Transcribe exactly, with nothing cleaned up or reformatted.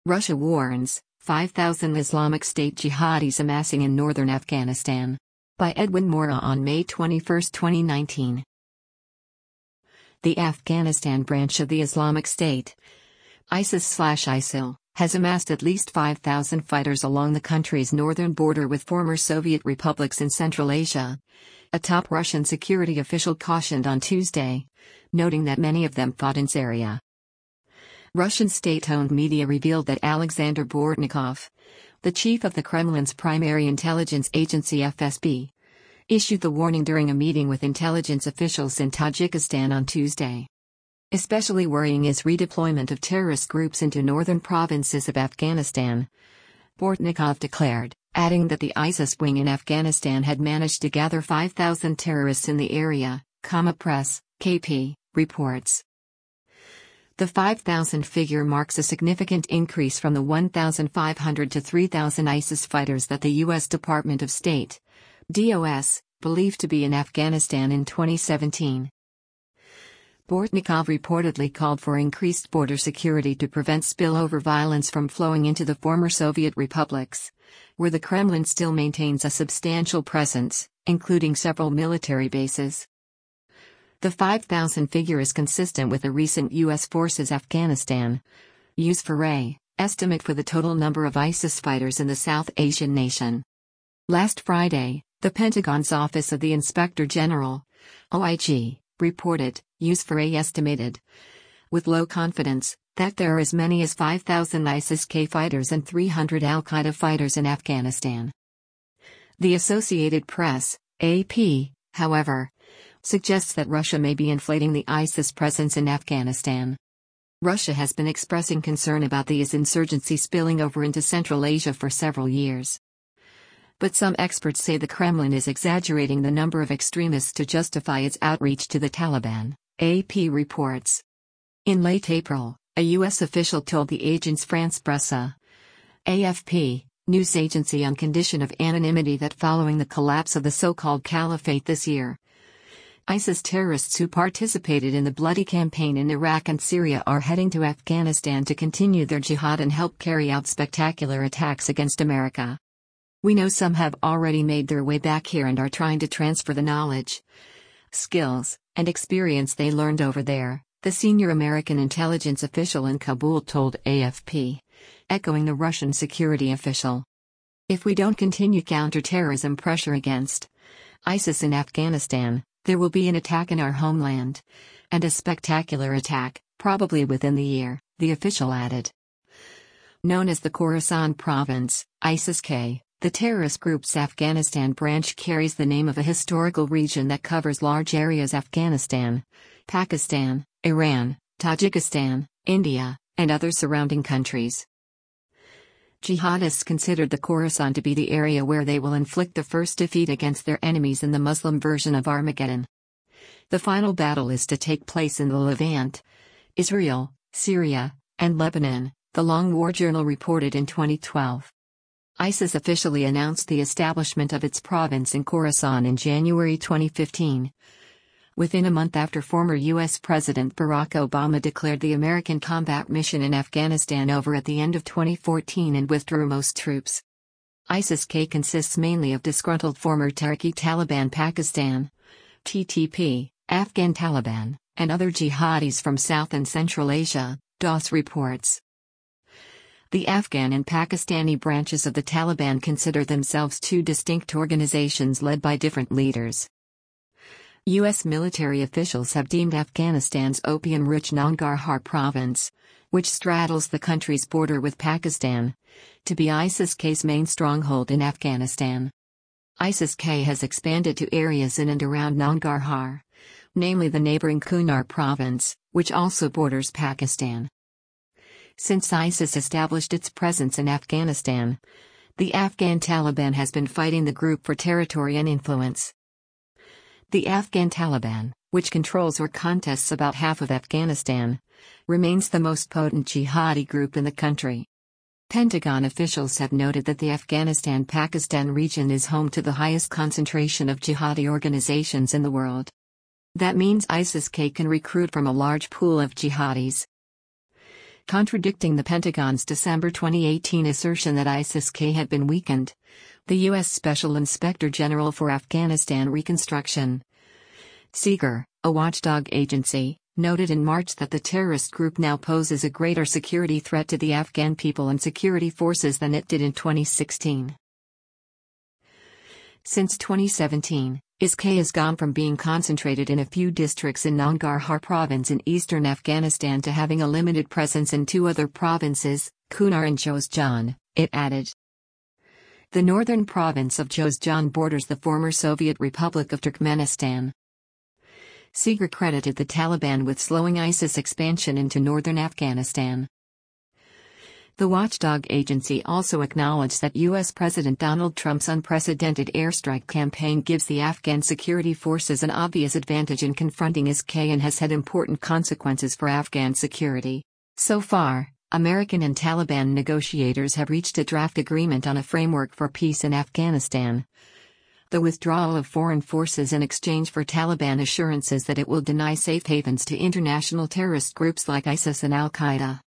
Russia warns, five thousand Islamic State jihadis amassing in northern Afghanistan. By Edwin Mora on May twenty-first, twenty nineteen. The Afghanistan branch of the Islamic State, ISIS/ISIL, has amassed at least five thousand fighters along the country's northern border with former Soviet republics in Central Asia. A top Russian security official cautioned on Tuesday, noting that many of them fought in Syria. Russian state-owned media revealed that Alexander Bortnikov, the chief of the Kremlin's primary intelligence agency F S B, issued the warning during a meeting with intelligence officials in Tajikistan on Tuesday. Especially worrying is redeployment of terrorist groups into northern provinces of Afghanistan, Bortnikov declared, adding that the ISIS wing in Afghanistan had managed to gather five thousand terrorists in the area, Comma Press, K P, reports. The five thousand figure marks a significant increase from the one thousand five hundred to three thousand ISIS fighters that the U S Department of State, D O S, believed to be in Afghanistan in twenty seventeen. Bortnikov reportedly called for increased border security to prevent spillover violence from flowing into the former Soviet republics, where the Kremlin still maintains a substantial presence, including several military bases. The five thousand figure is consistent with a recent U S Forces Afghanistan U S four A estimate for the total number of ISIS fighters in the South Asian nation. Last Friday, the Pentagon's Office of the Inspector General, O I G, reported, U S four A estimated, with low confidence, that there are as many as five thousand ISIS-K fighters and three hundred al-Qaeda fighters in Afghanistan. The Associated Press, A P, however, suggests that Russia may be inflating the ISIS presence in Afghanistan. Russia has been expressing concern about the IS insurgency spilling over into Central Asia for several years. But some experts say the Kremlin is exaggerating the number of extremists to justify its outreach to the Taliban, A P reports. In late April, a U S official told the Agence France-Presse, A F P, news agency on condition of anonymity that following the collapse of the so-called caliphate this year, ISIS terrorists who participated in the bloody campaign in Iraq and Syria are heading to Afghanistan to continue their jihad and help carry out spectacular attacks against America. We know some have already made their way back here and are trying to transfer the knowledge, skills, and experience they learned over there, the senior American intelligence official in Kabul told A F P, echoing the Russian security official. If we don't continue counter-terrorism pressure against ISIS in Afghanistan, there will be an attack in our homeland, and a spectacular attack, probably within the year, the official added. Known as the Khorasan Province, ISIS-K, the terrorist group's Afghanistan branch carries the name of a historical region that covers large areas: Afghanistan, Pakistan, Iran, Tajikistan, India, and other surrounding countries. Jihadists considered the Khorasan to be the area where they will inflict the first defeat against their enemies in the Muslim version of Armageddon. The final battle is to take place in the Levant, Israel, Syria, and Lebanon, the Long War Journal reported in twenty twelve. ISIS officially announced the establishment of its province in Khorasan in January twenty fifteen. Within a month after former U S President Barack Obama declared the American combat mission in Afghanistan over at the end of twenty fourteen and withdrew most troops. ISIS-K consists mainly of disgruntled former Tehrik-e-Taliban Pakistan, T T P, Afghan Taliban, and other jihadis from South and Central Asia, D O S reports. The Afghan and Pakistani branches of the Taliban consider themselves two distinct organizations led by different leaders. U S military officials have deemed Afghanistan's opium-rich Nangarhar province, which straddles the country's border with Pakistan, to be ISIS-K's main stronghold in Afghanistan. ISIS-K has expanded to areas in and around Nangarhar, namely the neighboring Kunar province, which also borders Pakistan. Since ISIS established its presence in Afghanistan, the Afghan Taliban has been fighting the group for territory and influence. The Afghan Taliban, which controls or contests about half of Afghanistan, remains the most potent jihadi group in the country. Pentagon officials have noted that the Afghanistan-Pakistan region is home to the highest concentration of jihadi organizations in the world. That means ISIS-K can recruit from a large pool of jihadis. contradicting the Pentagon's December twenty eighteen assertion that ISIS-K had been weakened. The U S Special Inspector General for Afghanistan Reconstruction, SIGIR, a watchdog agency, noted in March that the terrorist group now poses a greater security threat to the Afghan people and security forces than it did in twenty sixteen. Since twenty seventeen, I S-K has gone from being concentrated in a few districts in Nangarhar province in eastern Afghanistan to having a limited presence in two other provinces, Kunar and Jozjan, it added. The northern province of Jozjan borders the former Soviet Republic of Turkmenistan. SIGIR credited the Taliban with slowing ISIS expansion into northern Afghanistan. The watchdog agency also acknowledged that U S President Donald Trump's unprecedented airstrike campaign gives the Afghan security forces an obvious advantage in confronting I S-K and has had important consequences for Afghan security. So far, American and Taliban negotiators have reached a draft agreement on a framework for peace in Afghanistan. The withdrawal of foreign forces in exchange for Taliban assurances that it will deny safe havens to international terrorist groups like ISIS and Al-Qaeda.